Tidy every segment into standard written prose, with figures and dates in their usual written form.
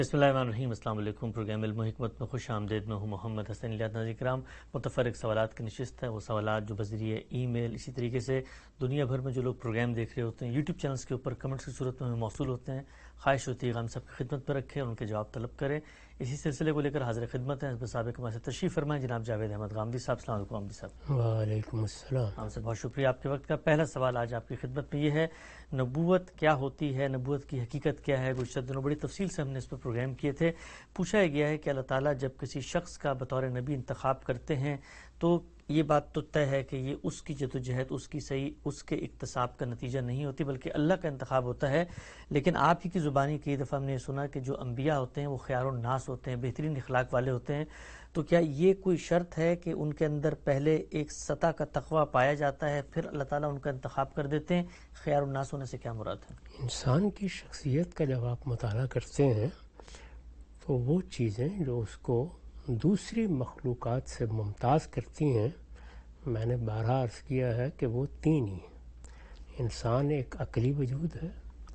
بسم اللہ الرحمن الرحیم۔ السلام علیکم۔ پروگرام علم و حکمت میں خوش آمدید۔ میں ہوں محمد حسن الیاس۔ ناظرین کرام، متفرق سوالات کی نشست ہے، وہ سوالات جو بذریعہ ای میل، اسی طریقے سے دنیا بھر میں جو لوگ پروگرام دیکھ رہے ہوتے ہیں یوٹیوب چینلز کے اوپر کمنٹس کی صورت میں ہمیں موصول ہوتے ہیں، خواہش ہوتی ہے کہ ہم سب کی خدمت پر رکھیں اور ان کے جواب طلب کریں۔ اسی سلسلے کو لے کر حاضر خدمت ہیں حضرت سابق ہمارے سے تشریف فرمائیں جناب جاوید احمد غامدی صاحب۔ السلام علیکم غامدی صاحب۔ وعلیکم السلام۔ ہم سے بہت شکریہ آپ کے وقت کا۔ پہلا سوال آج آپ کی خدمت میں یہ ہے، نبوت کیا ہوتی ہے، نبوت کی حقیقت کیا ہے؟ گزشتہ دنوں بڑی تفصیل سے ہم نے اس پر پروگرام کیے تھے۔ پوچھا گیا ہے کہ اللہ تعالیٰ جب کسی شخص کا بطور نبی انتخاب کرتے ہیں تو یہ بات تو طے ہے کہ یہ اس کی جدوجہد، اس کے اکتساب کا نتیجہ نہیں ہوتی، بلکہ اللہ کا انتخاب ہوتا ہے۔ لیکن آپ ہی کی زبانی کئی دفعہ ہم نے سنا کہ جو انبیاء ہوتے ہیں وہ خیار الناس ہوتے ہیں، بہترین اخلاق والے ہوتے ہیں، تو کیا یہ کوئی شرط ہے کہ ان کے اندر پہلے ایک سطح کا تقویٰ پایا جاتا ہے پھر اللہ تعالیٰ ان کا انتخاب کر دیتے ہیں؟ خیار الناس ہونے سے کیا مراد ہے؟ انسان کی شخصیت کا جب آپ مطالعہ کرتے ہیں تو وہ چیزیں جو اس کو دوسری مخلوقات سے ممتاز کرتی ہیں، میں نے بارہا عرض کیا ہے کہ وہ تین ہی ہیں۔ انسان ایک عقلی وجود ہے،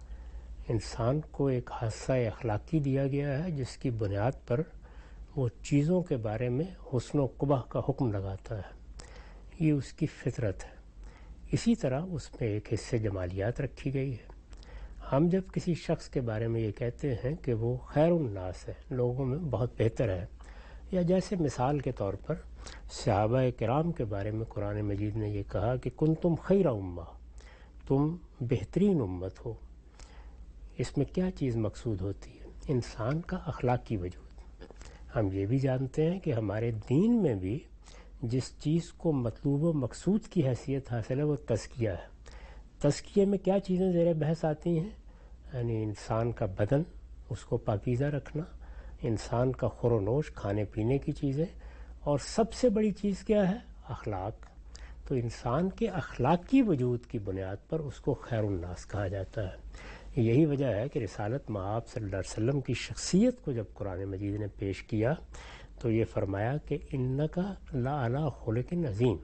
انسان کو ایک حادثہ اخلاقی دیا گیا ہے جس کی بنیاد پر وہ چیزوں کے بارے میں حسن و قبح کا حکم لگاتا ہے، یہ اس کی فطرت ہے۔ اسی طرح اس میں ایک حصے جمالیات رکھی گئی ہے۔ ہم جب کسی شخص کے بارے میں یہ کہتے ہیں کہ وہ خیر الناس ہے، لوگوں میں بہت بہتر ہے، یا جیسے مثال کے طور پر صحابہ کرام کے بارے میں قرآن مجید نے یہ کہا کہ کنتم خیر امہ، تم بہترین امت ہو، اس میں کیا چیز مقصود ہوتی ہے؟ انسان کا اخلاقی وجود۔ ہم یہ بھی جانتے ہیں کہ ہمارے دین میں بھی جس چیز کو مطلوب و مقصود کی حیثیت حاصل ہے وہ تزکیہ ہے۔ تزکیے میں کیا چیزیں زیر بحث آتی ہیں؟ یعنی انسان کا بدن، اس کو پاکیزہ رکھنا، انسان کا خور و نوش، کھانے پینے کی چیزیں، اور سب سے بڑی چیز کیا ہے؟ اخلاق۔ تو انسان کے اخلاقی وجود کی بنیاد پر اس کو خیر الناس کہا جاتا ہے۔ یہی وجہ ہے کہ رسالت مآب صلی اللہ علیہ وسلم کی شخصیت کو جب قرآن مجید نے پیش کیا تو یہ فرمایا کہ انک لعلی خلق عظیم۔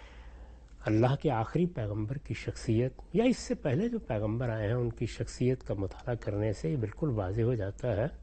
اللہ کے آخری پیغمبر کی شخصیت یا اس سے پہلے جو پیغمبر آئے ہیں ان کی شخصیت کا مطالعہ کرنے سے یہ بالکل واضح ہو جاتا ہے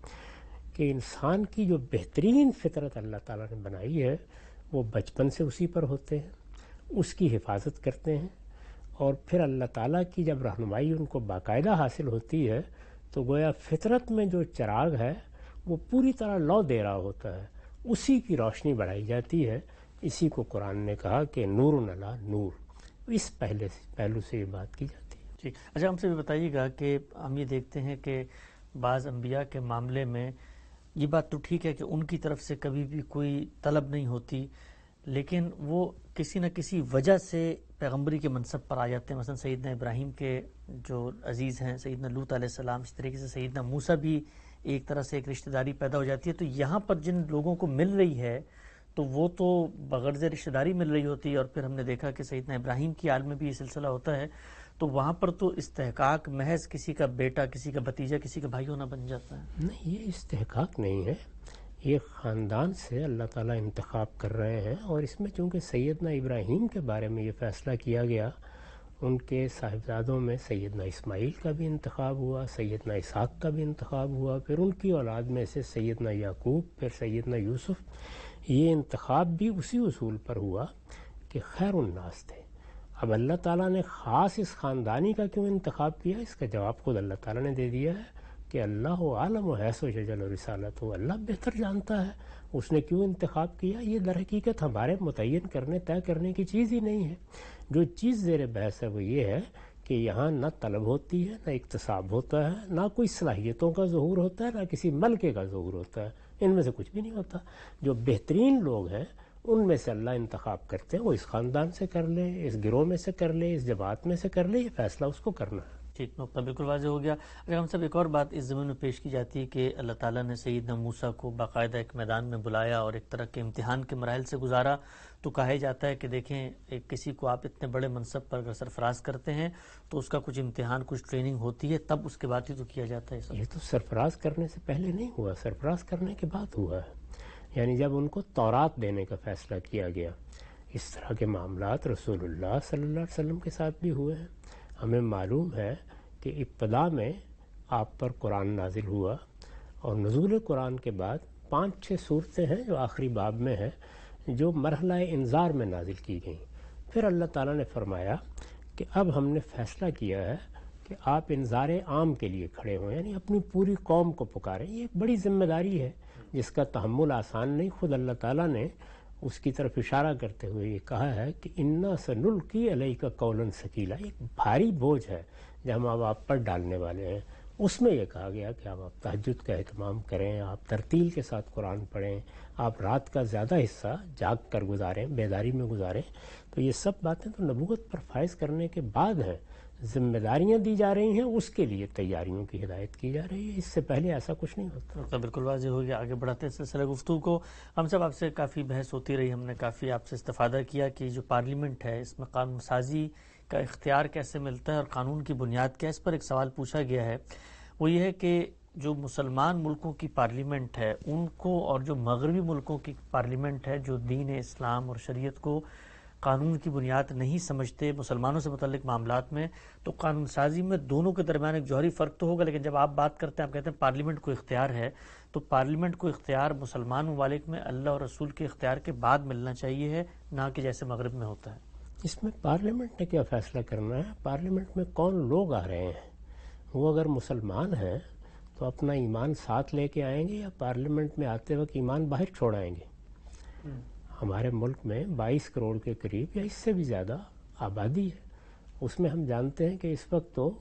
کہ انسان کی جو بہترین فطرت اللہ تعالیٰ نے بنائی ہے وہ بچپن سے اسی پر ہوتے ہیں، اس کی حفاظت کرتے ہیں، اور پھر اللہ تعالیٰ کی جب رہنمائی ان کو باقاعدہ حاصل ہوتی ہے تو گویا فطرت میں جو چراغ ہے وہ پوری طرح لو دے رہا ہوتا ہے، اسی کی روشنی بڑھائی جاتی ہے۔ اسی کو قرآن نے کہا کہ نور علی نور، اس پہلو سے یہ بات کی جاتی ہے۔ ٹھیک۔ اچھا، ہم سے بھی بتائیے گا کہ ہم یہ دیکھتے ہیں کہ بعض انبیاء کے معاملے میں یہ بات تو ٹھیک ہے کہ ان کی طرف سے کبھی بھی کوئی طلب نہیں ہوتی، لیکن وہ کسی نہ کسی وجہ سے پیغمبری کے منصب پر آ جاتے ہیں۔ مثلا سیدنا ابراہیم کے جو عزیز ہیں، سیدنا لوط علیہ السلام، اس طریقے سے سیدنا موسیٰ بھی ایک طرح سے ایک رشتہ داری پیدا ہو جاتی ہے۔ تو یہاں پر جن لوگوں کو مل رہی ہے تو وہ تو بغرض رشتہ داری مل رہی ہوتی ہے، اور پھر ہم نے دیکھا کہ سیدنا ابراہیم کی حال میں بھی یہ سلسلہ ہوتا ہے، تو وہاں پر تو استحقاق محض کسی کا بیٹا، کسی کا بھتیجا، کسی کا بھائی ہونا بن جاتا ہے۔ نہیں، یہ استحقاق نہیں ہے، یہ خاندان سے اللہ تعالیٰ انتخاب کر رہے ہیں، اور اس میں چونکہ سیدنا ابراہیم کے بارے میں یہ فیصلہ کیا گیا، ان کے صاحبزادوں میں سیدنا اسماعیل کا بھی انتخاب ہوا، سیدنا اسحاق کا بھی انتخاب ہوا، پھر ان کی اولاد میں سے سیدنا یعقوب، پھر سیدنا یوسف۔ یہ انتخاب بھی اسی اصول پر ہوا کہ خیر الناس تھے۔ اب اللہ تعالیٰ نے خاص اس خاندانی کا کیوں انتخاب کیا، اس کا جواب خود اللہ تعالیٰ نے دے دیا ہے کہ اللہ عالم و حیث و شجل و رسالت ہو، اللہ بہتر جانتا ہے اس نے کیوں انتخاب کیا۔ یہ در حقیقت ہمارے متعین کرنے، طے کرنے کی چیز ہی نہیں ہے۔ جو چیز زیر بحث ہے وہ یہ ہے کہ یہاں نہ طلب ہوتی ہے، نہ اکتساب ہوتا ہے، نہ کوئی صلاحیتوں کا ظہور ہوتا ہے، نہ کسی ملکے کا ظہور ہوتا ہے، ان میں سے کچھ بھی نہیں ہوتا۔ جو بہترین لوگ ہیں ان میں سے اللہ انتخاب کرتے ہیں، وہ اس خاندان سے کر لے، اس گروہ میں سے کر لے، اس جماعت میں سے کر لے، یہ فیصلہ اس کو کرنا ہے۔ ٹھیک، نقطہ بالکل واضح ہو گیا۔ اگر ہم سب ایک اور بات اس زمین میں پیش کی جاتی ہے کہ اللہ تعالیٰ نے سیدنا موسیٰ کو باقاعدہ ایک میدان میں بلایا اور ایک طرح کے امتحان کے مراحل سے گزارا، تو کہا جاتا ہے کہ دیکھیں ایک کسی کو آپ اتنے بڑے منصب پر اگر سرفراز کرتے ہیں تو اس کا کچھ امتحان، کچھ ٹریننگ ہوتی ہے، تب اس کے بعد ہی تو کیا جاتا ہے۔ یہ تو سرفراز کرنے سے پہلے نہیں ہوا، سرفراز کرنے کے بعد ہوا ہے۔ یعنی جب ان کو تورات دینے کا فیصلہ کیا گیا، اس طرح کے معاملات رسول اللہ صلی اللہ علیہ وسلم کے ساتھ بھی ہوئے ہیں۔ ہمیں معلوم ہے کہ ابتدا میں آپ پر قرآن نازل ہوا اور نزول قرآن کے بعد 5-6 صورتیں ہیں جو آخری باب میں ہیں جو مرحلہ انذار میں نازل کی گئیں. پھر اللہ تعالیٰ نے فرمایا کہ اب ہم نے فیصلہ کیا ہے کہ آپ انذار عام کے لیے کھڑے ہوں، یعنی اپنی پوری قوم کو پکاریں. یہ ایک بڑی ذمہ داری ہے جس کا تحمل آسان نہیں. خود اللہ تعالیٰ نے اس کی طرف اشارہ کرتے ہوئے یہ کہا ہے کہ انا سنلقی علیک قولا ثقیلا، ایک بھاری بوجھ ہے جو ہم اب آپ پر ڈالنے والے ہیں. اس میں یہ کہا گیا کہ آپ تہجد کا اہتمام کریں، آپ ترتیل کے ساتھ قرآن پڑھیں، آپ رات کا زیادہ حصہ جاگ کر گزاریں، بیداری میں گزاریں. تو یہ سب باتیں تو نبوت پر فائز کرنے کے بعد ہیں، ذمہ داریاں دی جا رہی ہیں، اس کے لیے تیاریوں کی ہدایت کی جا رہی ہے. اس سے پہلے ایسا کچھ نہیں ہوتا. تو بالکل واضح ہو گیا. آگے بڑھاتے ہیں سلسلہ گفتگو کو. ہم سب آپ سے کافی بحث ہوتی رہی، ہم نے کافی آپ سے استفادہ کیا کہ جو پارلیمنٹ ہے اس میں قانون سازی کا اختیار کیسے ملتا ہے اور قانون کی بنیاد کیا. اس پر ایک سوال پوچھا گیا ہے، وہ یہ ہے کہ جو مسلمان ملکوں کی پارلیمنٹ ہے ان کو اور جو مغربی ملکوں کی پارلیمنٹ ہے جو دین اسلام اور شریعت کو قانون کی بنیاد نہیں سمجھتے مسلمانوں سے متعلق معاملات میں، تو قانون سازی میں دونوں کے درمیان ایک جوہری فرق تو ہوگا. لیکن جب آپ بات کرتے ہیں، آپ کہتے ہیں پارلیمنٹ کو اختیار ہے، تو پارلیمنٹ کو اختیار مسلمان ممالک میں اللہ اور رسول کے اختیار کے بعد ملنا چاہیے ہے، نہ کہ جیسے مغرب میں ہوتا ہے. اس میں پارلیمنٹ نے کیا فیصلہ کرنا ہے؟ پارلیمنٹ میں کون لوگ آ رہے ہیں؟ وہ اگر مسلمان ہیں تو اپنا ایمان ساتھ لے کے آئیں گے یا پارلیمنٹ میں آتے وقت ایمان باہر چھوڑ آئیں گے؟ ہمارے ملک میں 22 کروڑ کے قریب یا اس سے بھی زیادہ آبادی ہے. اس میں ہم جانتے ہیں کہ اس وقت تو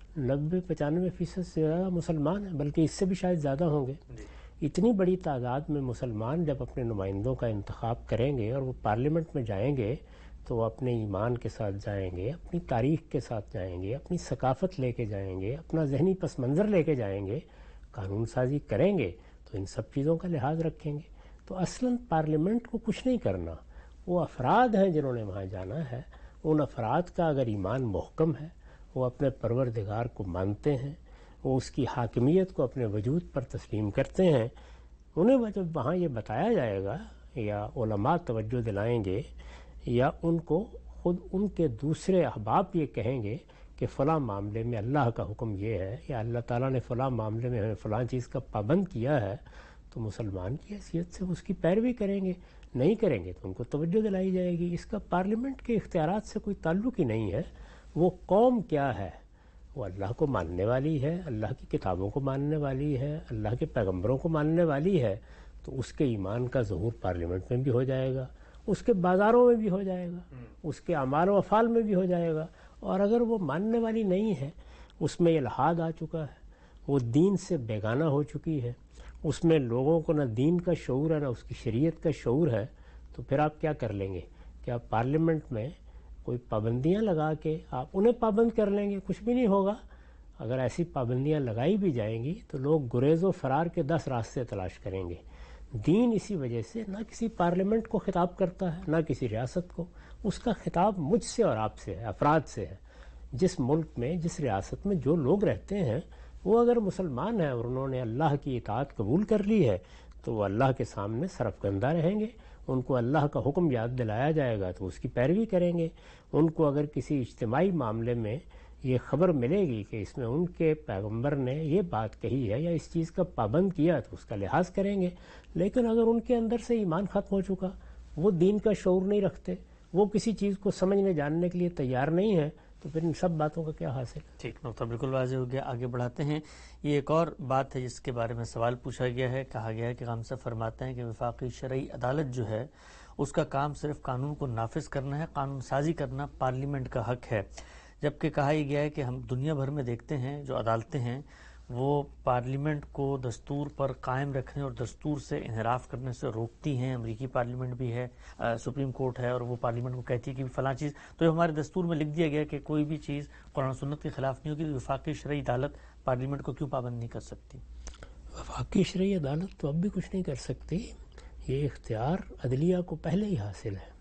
90-95% سے زیادہ مسلمان ہیں، بلکہ اس سے بھی شاید زیادہ ہوں گے. اتنی بڑی تعداد میں مسلمان جب اپنے نمائندوں کا انتخاب کریں گے اور وہ پارلیمنٹ میں جائیں گے تو وہ اپنے ایمان کے ساتھ جائیں گے، اپنی تاریخ کے ساتھ جائیں گے، اپنی ثقافت لے کے جائیں گے، اپنا ذہنی پس منظر لے کے جائیں گے. قانون سازی کریں گے تو ان سب چیزوں کا لحاظ رکھیں گے. تو اصلاً پارلیمنٹ کو کچھ نہیں کرنا، وہ افراد ہیں جنہوں نے وہاں جانا ہے. ان افراد کا اگر ایمان محکم ہے، وہ اپنے پروردگار کو مانتے ہیں، وہ اس کی حاکمیت کو اپنے وجود پر تسلیم کرتے ہیں، انہیں جب وہاں یہ بتایا جائے گا یا علماء توجہ دلائیں گے یا ان کو خود ان کے دوسرے احباب یہ کہیں گے کہ فلاں معاملے میں اللہ کا حکم یہ ہے یا اللہ تعالیٰ نے فلاں معاملے میں ہمیں فلاں چیز کا پابند کیا ہے، تو مسلمان کی حیثیت سے اس کی پیروی کریں گے. نہیں کریں گے تو ان کو توجہ دلائی جائے گی. اس کا پارلیمنٹ کے اختیارات سے کوئی تعلق ہی نہیں ہے. وہ قوم کیا ہے؟ وہ اللہ کو ماننے والی ہے، اللہ کی کتابوں کو ماننے والی ہے، اللہ کے پیغمبروں کو ماننے والی ہے. تو اس کے ایمان کا ظہور پارلیمنٹ میں بھی ہو جائے گا، اس کے بازاروں میں بھی ہو جائے گا، اس کے اعمال و افعال میں بھی ہو جائے گا. اور اگر وہ ماننے والی نہیں ہے، اس میں الحاد آ چکا ہے، وہ دین سے بیگانہ ہو چکی ہے، اس میں لوگوں کو نہ دین کا شعور ہے نہ اس کی شریعت کا شعور ہے، تو پھر آپ کیا کر لیں گے؟ کیا پارلیمنٹ میں کوئی پابندیاں لگا کے آپ انہیں پابند کر لیں گے؟ کچھ بھی نہیں ہوگا. اگر ایسی پابندیاں لگائی بھی جائیں گی تو لوگ گریز و فرار کے 10 راستے تلاش کریں گے. دین اسی وجہ سے نہ کسی پارلیمنٹ کو خطاب کرتا ہے نہ کسی ریاست کو. اس کا خطاب مجھ سے اور آپ سے ہے، افراد سے ہے. جس ملک میں جس ریاست میں جو لوگ رہتے ہیں وہ اگر مسلمان ہیں اور انہوں نے اللہ کی اطاعت قبول کر لی ہے تو وہ اللہ کے سامنے سرفکندہ رہیں گے. ان کو اللہ کا حکم یاد دلایا جائے گا تو اس کی پیروی کریں گے. ان کو اگر کسی اجتماعی معاملے میں یہ خبر ملے گی کہ اس میں ان کے پیغمبر نے یہ بات کہی ہے یا اس چیز کا پابند کیا تو اس کا لحاظ کریں گے. لیکن اگر ان کے اندر سے ایمان ختم ہو چکا، وہ دین کا شعور نہیں رکھتے، وہ کسی چیز کو سمجھنے جاننے کے لیے تیار نہیں ہے، تو پھر ان سب باتوں کا کیا حاصل؟ ٹھیک، نقطہ بالکل واضح ہو گیا. آگے بڑھاتے ہیں. یہ ایک اور بات ہے جس کے بارے میں سوال پوچھا گیا ہے. کہا گیا ہے کہ غامضہ فرماتے ہیں کہ وفاقی شرعی عدالت جو ہے اس کا کام صرف قانون کو نافذ کرنا ہے، قانون سازی کرنا پارلیمنٹ کا حق ہے. جبکہ کہا یہ گیا ہے کہ ہم دنیا بھر میں دیکھتے ہیں جو عدالتیں ہیں وہ پارلیمنٹ کو دستور پر قائم رکھنے اور دستور سے انحراف کرنے سے روکتی ہیں. امریکی پارلیمنٹ بھی ہے، سپریم کورٹ ہے، اور وہ پارلیمنٹ کو کہتی ہے کہ فلاں چیز تو ہمارے دستور میں لکھ دیا گیا کہ کوئی بھی چیز قرآن و سنت کے خلاف نہیں ہوگی. تو وفاقی شرعی عدالت پارلیمنٹ کو کیوں پابند نہیں کر سکتی؟ وفاقی شرعی عدالت تو اب بھی کچھ نہیں کر سکتی. یہ اختیار عدلیہ کو پہلے ہی حاصل ہے،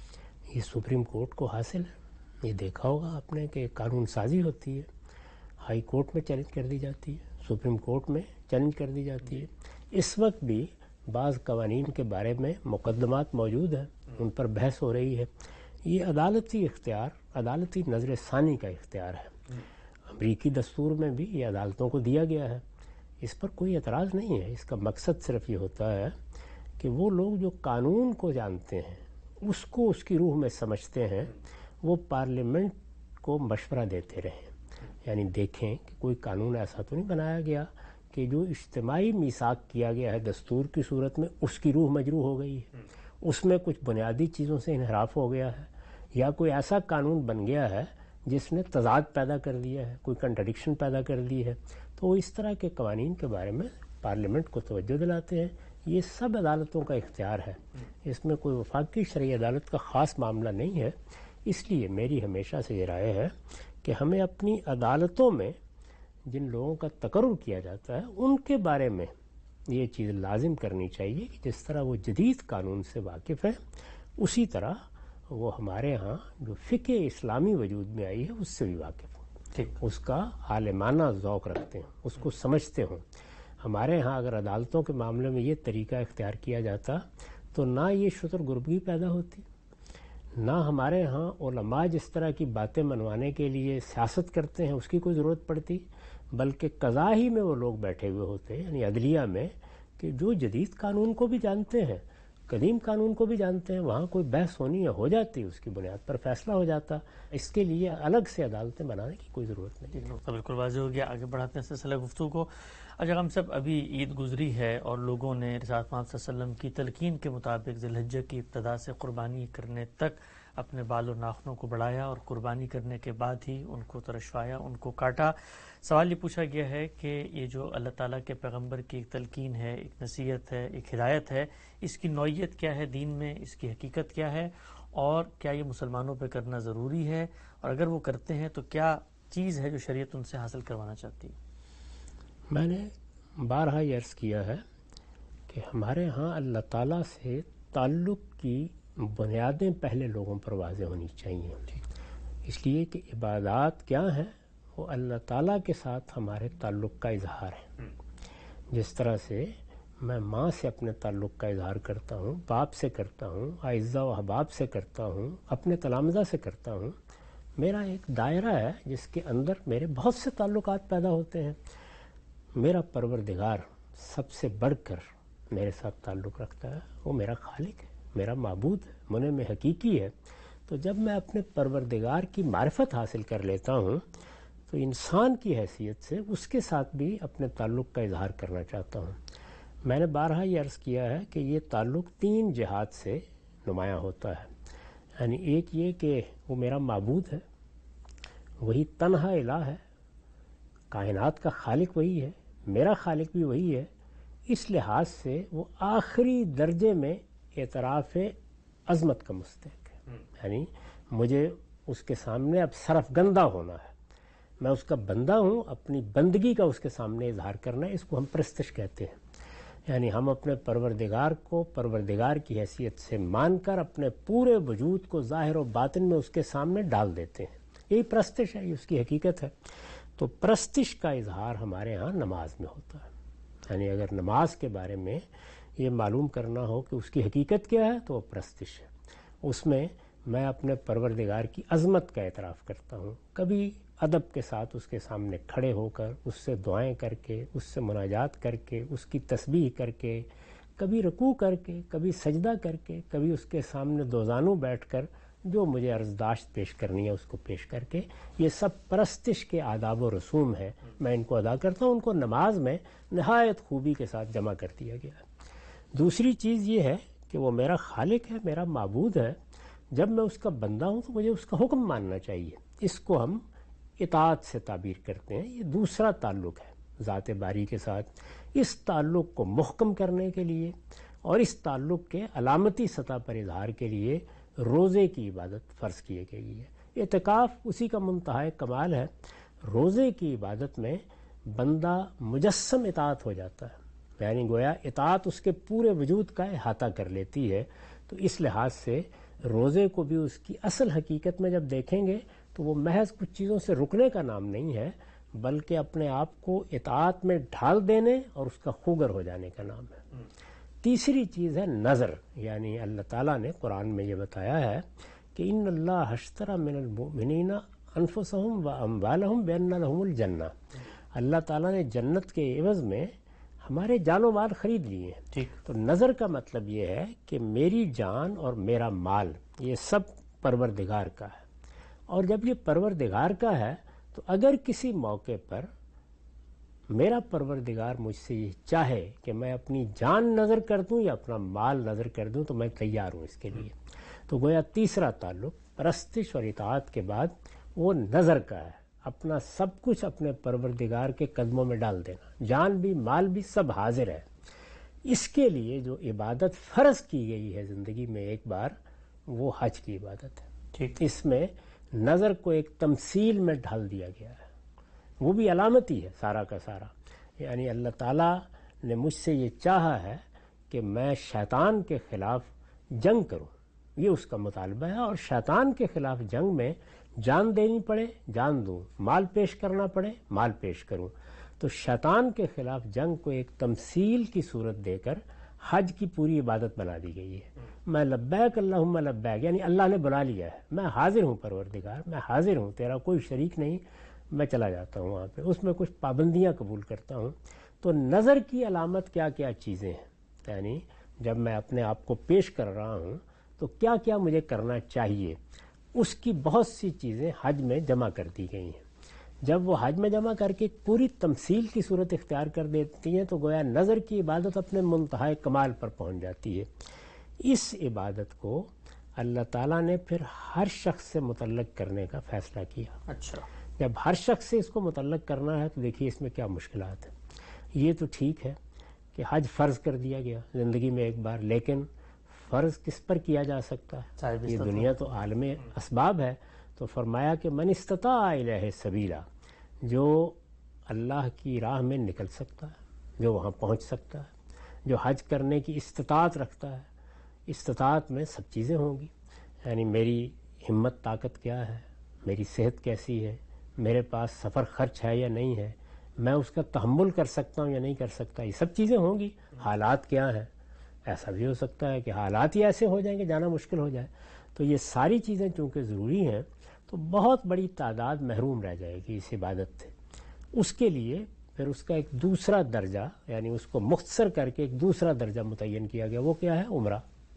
یہ سپریم کورٹ کو حاصل ہے. یہ دیکھا ہوگا آپ نے کہ قانون سازی ہوتی ہے، ہائی کورٹ میں چیلنج کر دی جاتی ہے، سپریم کورٹ میں چیلنج کر دی جاتی ہے. اس وقت بھی بعض قوانین کے بارے میں مقدمات موجود ہیں، ان پر بحث ہو رہی ہے. یہ عدالتی اختیار، عدالتی نظر ثانی کا اختیار ہے. امریکی دستور میں بھی یہ عدالتوں کو دیا گیا ہے. اس پر کوئی اعتراض نہیں ہے. اس کا مقصد صرف یہ ہوتا ہے کہ وہ لوگ جو قانون کو جانتے ہیں، اس کو اس کی روح میں سمجھتے ہیں، وہ پارلیمنٹ کو مشورہ دیتے رہیں. یعنی دیکھیں کہ کوئی قانون ایسا تو نہیں بنایا گیا کہ جو اجتماعی میثاق کیا گیا ہے دستور کی صورت میں اس کی روح مجروح ہو گئی ہے، اس میں کچھ بنیادی چیزوں سے انحراف ہو گیا ہے، یا کوئی ایسا قانون بن گیا ہے جس نے تضاد پیدا کر دیا ہے، کوئی کنٹرڈکشن پیدا کر دی ہے. تو وہ اس طرح کے قوانین کے بارے میں پارلیمنٹ کو توجہ دلاتے ہیں. یہ سب عدالتوں کا اختیار ہے، اس میں کوئی وفاقی شرعی عدالت کا خاص معاملہ نہیں ہے. اس لیے میری ہمیشہ سے یہ رائے ہے کہ ہمیں اپنی عدالتوں میں جن لوگوں کا تقرر کیا جاتا ہے ان کے بارے میں یہ چیز لازم کرنی چاہیے کہ جس طرح وہ جدید قانون سے واقف ہے، اسی طرح وہ ہمارے ہاں جو فقہ اسلامی وجود میں آئی ہے اس سے بھی واقف ہوں، اس کا عالمانہ ذوق رکھتے ہیں، اس کو سمجھتے ہوں. ہمارے ہاں اگر عدالتوں کے معاملے میں یہ طریقہ اختیار کیا جاتا تو نہ یہ شتر گربگی پیدا ہوتی، نہ ہمارے ہاں علماء جس طرح کی باتیں منوانے کے لیے سیاست کرتے ہیں اس کی کوئی ضرورت پڑتی، بلکہ قضا ہی میں وہ لوگ بیٹھے ہوئے ہوتے ہیں، یعنی عدلیہ میں، کہ جو جدید قانون کو بھی جانتے ہیں، قدیم قانون کو بھی جانتے ہیں. وہاں کوئی بحث ہونی ہو جاتی، اس کی بنیاد پر فیصلہ ہو جاتا. اس کے لیے الگ سے عدالتیں بنانے کی کوئی ضرورت نہیں. نقطہ بالکل واضح ہو گیا. آگے بڑھاتے ہیں سلسلہ گفتگو کو. اچھا ہم سب ابھی عید گزری ہے اور لوگوں نے رسالت محمد صلی اللہ علیہ وسلم کی تلقین کے مطابق ذی الحجہ کی ابتدا سے قربانی کرنے تک اپنے بال و ناخنوں کو بڑھایا اور قربانی کرنے کے بعد ہی ان کو ترشوایا، ان کو کاٹا. سوال یہ پوچھا گیا ہے کہ یہ جو اللہ تعالیٰ کے پیغمبر کی ایک تلقین ہے، ایک نصیحت ہے، ایک ہدایت ہے، اس کی نوعیت کیا ہے دین میں، اس کی حقیقت کیا ہے، اور کیا یہ مسلمانوں پہ کرنا ضروری ہے، اور اگر وہ کرتے ہیں تو کیا چیز ہے جو شریعت ان سے حاصل کروانا چاہتی ہے؟ میں نے بارہا یہ عرض کیا ہے کہ ہمارے ہاں اللہ تعالیٰ سے تعلق کی بنیادیں پہلے لوگوں پر واضح ہونی چاہیے. اس لیے کہ عبادات کیا ہیں؟ وہ اللہ تعالیٰ کے ساتھ ہمارے تعلق کا اظہار ہے. جس طرح سے میں ماں سے اپنے تعلق کا اظہار کرتا ہوں، باپ سے کرتا ہوں، اعزہ و احباب سے کرتا ہوں، اپنے تلامذہ سے کرتا ہوں. میرا ایک دائرہ ہے جس کے اندر میرے بہت سے تعلقات پیدا ہوتے ہیں. میرا پروردگار سب سے بڑھ کر میرے ساتھ تعلق رکھتا ہے، وہ میرا خالق ہے، میرا معبود ہے، منعم حقیقی ہے. تو جب میں اپنے پروردگار کی معرفت حاصل کر لیتا ہوں تو انسان کی حیثیت سے اس کے ساتھ بھی اپنے تعلق کا اظہار کرنا چاہتا ہوں. میں نے بارہا یہ عرض کیا ہے کہ یہ تعلق 3 جہات سے نمایاں ہوتا ہے. یعنی ایک یہ کہ وہ میرا معبود ہے، وہی تنہا الہ ہے، کائنات کا خالق وہی ہے، میرا خالق بھی وہی ہے. اس لحاظ سے وہ آخری درجے میں اعتراف عظمت کا مستحق ہے. یعنی مجھے اس کے سامنے اب سرفگندہ ہونا ہے، میں اس کا بندہ ہوں، اپنی بندگی کا اس کے سامنے اظہار کرنا ہے. اس کو ہم پرستش کہتے ہیں. یعنی ہم اپنے پروردگار کو پروردگار کی حیثیت سے مان کر اپنے پورے وجود کو ظاہر و باطن میں اس کے سامنے ڈال دیتے ہیں. یہی پرستش ہے، یہ اس کی حقیقت ہے. تو پرستش کا اظہار ہمارے ہاں نماز میں ہوتا ہے. یعنی اگر نماز کے بارے میں یہ معلوم کرنا ہو کہ اس کی حقیقت کیا ہے تو وہ پرستش ہے. اس میں میں اپنے پروردگار کی عظمت کا اعتراف کرتا ہوں، کبھی ادب کے ساتھ اس کے سامنے کھڑے ہو کر اس سے دعائیں کر کے، اس سے مناجات کر کے، اس کی تسبیح کر کے، کبھی رکوع کر کے، کبھی سجدہ کر کے، کبھی اس کے سامنے دوزانوں بیٹھ کر جو مجھے عرضداشت پیش کرنی ہے اس کو پیش کر کے. یہ سب پرستش کے آداب و رسوم ہیں، میں ان کو ادا کرتا ہوں. ان کو نماز میں نہایت خوبی کے ساتھ جمع کر دیا گیا ہے. دوسری چیز یہ ہے کہ وہ میرا خالق ہے، میرا معبود ہے. جب میں اس کا بندہ ہوں تو مجھے اس کا حکم ماننا چاہیے. اس کو ہم اطاعت سے تعبیر کرتے ہیں. یہ دوسرا تعلق ہے ذات باری کے ساتھ. اس تعلق کو محکم کرنے کے لیے اور اس تعلق کے علامتی سطح پر اظہار کے لیے روزے کی عبادت فرض کی گئی ہے. اعتکاف اسی کا منتہا کمال ہے. روزے کی عبادت میں بندہ مجسم اطاعت ہو جاتا ہے، یعنی گویا اطاعت اس کے پورے وجود کا احاطہ کر لیتی ہے. تو اس لحاظ سے روزے کو بھی اس کی اصل حقیقت میں جب دیکھیں گے تو وہ محض کچھ چیزوں سے رکنے کا نام نہیں ہے، بلکہ اپنے آپ کو اطاعت میں ڈھال دینے اور اس کا خوگر ہو جانے کا نام ہے. تیسری چیز ہے نظر. یعنی اللہ تعالیٰ نے قرآن میں یہ بتایا ہے کہ ان اللہ اشتری من المؤمنین انفسهم و اموالهم بان لهم الجنہ. اللہ تعالیٰ نے جنت کے عوض میں ہمارے جان و مال خرید لیے ہیں. ٹھیک. تو نظر کا مطلب یہ ہے کہ میری جان اور میرا مال یہ سب پروردگار کا ہے، اور جب یہ پروردگار کا ہے تو اگر کسی موقع پر میرا پروردگار مجھ سے یہ چاہے کہ میں اپنی جان نظر کر دوں یا اپنا مال نظر کر دوں تو میں تیار ہوں اس کے لیے. تو گویا تیسرا تعلق پرستش اور اطاعت کے بعد وہ نظر کا ہے، اپنا سب کچھ اپنے پروردگار کے قدموں میں ڈال دینا، جان بھی مال بھی سب حاضر ہے. اس کے لیے جو عبادت فرض کی گئی ہے زندگی میں ایک بار، وہ حج کی عبادت ہے. ٹھیک. اس میں نظر کو ایک تمثیل میں ڈھال دیا گیا ہے، وہ بھی علامتی ہے سارا کا سارا. یعنی اللہ تعالیٰ نے مجھ سے یہ چاہا ہے کہ میں شیطان کے خلاف جنگ کروں، یہ اس کا مطالبہ ہے، اور شیطان کے خلاف جنگ میں جان دینی پڑے جان دوں، مال پیش کرنا پڑے مال پیش کروں. تو شیطان کے خلاف جنگ کو ایک تمثیل کی صورت دے کر حج کی پوری عبادت بنا دی گئی ہے. میں لبیک اللہم لبیک، یعنی اللہ نے بلا لیا ہے، میں حاضر ہوں پروردگار، میں حاضر ہوں، تیرا کوئی شریک نہیں، میں چلا جاتا ہوں وہاں پہ. اس میں کچھ پابندیاں قبول کرتا ہوں. تو نظر کی علامت کیا کیا چیزیں ہیں، یعنی جب میں اپنے آپ کو پیش کر رہا ہوں تو کیا کیا مجھے کرنا چاہیے، اس کی بہت سی چیزیں حج میں جمع کر دی گئی ہیں. جب وہ حج میں جمع کر کے پوری تمثیل کی صورت اختیار کر دیتی ہیں تو گویا نظر کی عبادت اپنے منتہائے کمال پر پہنچ جاتی ہے. اس عبادت کو اللہ تعالیٰ نے پھر ہر شخص سے متعلق کرنے کا فیصلہ کیا. اچھا. جب ہر شخص سے اس کو متعلق کرنا ہے تو دیکھیے اس میں کیا مشکلات ہیں. یہ تو ٹھیک ہے کہ حج فرض کر دیا گیا زندگی میں ایک بار، لیکن فرض کس پر کیا جا سکتا ہے؟ یہ دنیا تو عالم اسباب ہے. تو فرمایا کہ من استطاع الیہ سبیلا، جو اللہ کی راہ میں نکل سکتا ہے، جو وہاں پہنچ سکتا ہے، جو حج کرنے کی استطاعت رکھتا ہے. استطاعت میں سب چیزیں ہوں گی، یعنی میری ہمت طاقت کیا ہے، میری صحت کیسی ہے، میرے پاس سفر خرچ ہے یا نہیں ہے، میں اس کا تحمل کر سکتا ہوں یا نہیں کر سکتا، یہ سب چیزیں ہوں گی. حالات کیا ہیں، ایسا بھی ہو سکتا ہے کہ حالات ہی ایسے ہو جائیں کہ جانا مشکل ہو جائے. تو یہ ساری چیزیں چونکہ ضروری ہیں تو بہت بڑی تعداد محروم رہ جائے گی اس عبادت سے. اس کے لیے پھر اس کا ایک دوسرا درجہ، یعنی اس کو مختصر کر کے ایک دوسرا درجہ متعین کیا گیا. وہ کیا ہے؟ عمرہ.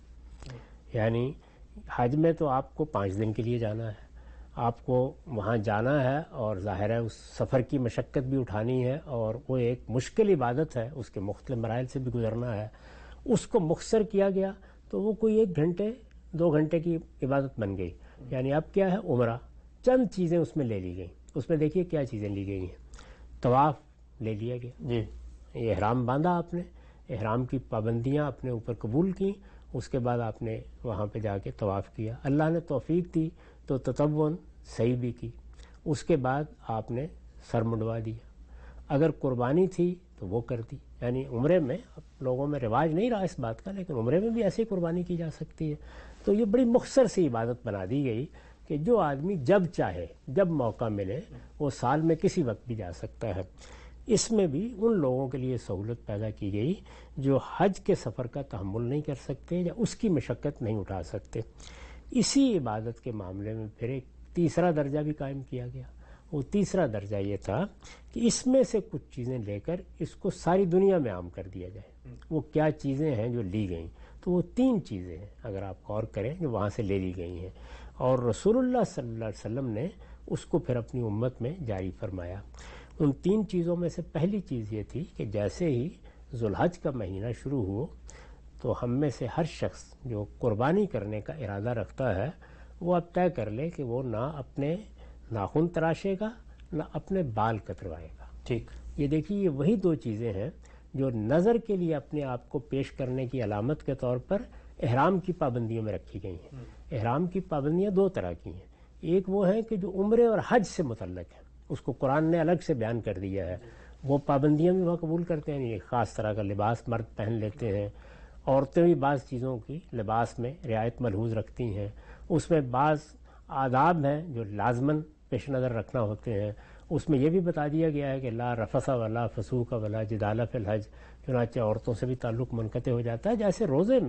یعنی حج میں تو آپ کو 5 دن کے لیے جانا ہے، آپ کو وہاں جانا ہے، اور ظاہر ہے اس سفر کی مشقت بھی اٹھانی ہے، اور وہ ایک مشکل عبادت ہے، اس کے مختلف مراحل سے بھی گزرنا ہے. اس کو مختصر کیا گیا تو وہ کوئی 1 گھنٹے 2 گھنٹے کی عبادت بن گئی. یعنی اب کیا ہے؟ عمرہ. چند چیزیں اس میں لے لی گئیں. اس میں دیکھیے کیا چیزیں لی گئی ہیں. طواف لے لیا گیا جی، احرام باندھا آپ نے، احرام کی پابندیاں اپنے اوپر قبول کی، اس کے بعد آپ نے وہاں پہ جا کے طواف کیا. اللہ نے توفیق دی تو تطوعاً صحیح بھی کی. اس کے بعد آپ نے سر منڈوا دیا. اگر قربانی تھی تو وہ کر دی. یعنی عمرے میں اب لوگوں میں رواج نہیں رہا اس بات کا، لیکن عمرے میں بھی ایسی قربانی کی جا سکتی ہے. تو یہ بڑی مختصر سی عبادت بنا دی گئی کہ جو آدمی جب چاہے، جب موقع ملے، وہ سال میں کسی وقت بھی جا سکتا ہے. اس میں بھی ان لوگوں کے لیے سہولت پیدا کی گئی جو حج کے سفر کا تحمل نہیں کر سکتے یا اس کی مشقت نہیں اٹھا سکتے. اسی عبادت کے معاملے میں پھر ایک تیسرا درجہ بھی قائم کیا گیا. وہ تیسرا درجہ یہ تھا کہ اس میں سے کچھ چیزیں لے کر اس کو ساری دنیا میں عام کر دیا جائے. وہ کیا چیزیں ہیں جو لی گئیں؟ تو وہ 3 چیزیں ہیں اگر آپ غور کریں جو وہاں سے لے لی گئی ہیں، اور رسول اللہ صلی اللہ علیہ وسلم نے اس کو پھر اپنی امت میں جاری فرمایا. ان 3 چیزوں میں سے پہلی چیز یہ تھی کہ جیسے ہی ذوالحج کا مہینہ شروع ہو تو ہم میں سے ہر شخص جو قربانی کرنے کا ارادہ رکھتا ہے وہ اب طے کر لے کہ وہ نہ اپنے ناخن تراشے گا نہ اپنے بال کتروائے گا. ٹھیک. یہ دیکھیے یہ وہی 2 چیزیں ہیں جو نظر کے لیے اپنے آپ کو پیش کرنے کی علامت کے طور پر احرام کی پابندیوں میں رکھی گئی ہیں. احرام کی پابندیاں 2 طرح کی ہیں. ایک وہ ہے کہ جو عمرے اور حج سے متعلق ہے، اس کو قرآن نے الگ سے بیان کر دیا ہے، وہ پابندیاں بھی وہ قبول کرتے ہیں. ایک خاص طرح کا لباس مرد پہن لیتے ہیں، عورتیں بھی بعض چیزوں کی لباس میں رعایت ملحوظ رکھتی ہیں. اس میں بعض آداب ہیں جو لازماً پیش نظر رکھنا ہوتے ہیں. اس میں یہ بھی بتا دیا گیا ہے کہ لا رفث ولا فسوق ولا جدال فی الحج، چنانچہ عورتوں سے بھی تعلق منقطع ہو جاتا ہے. جیسے روزے میں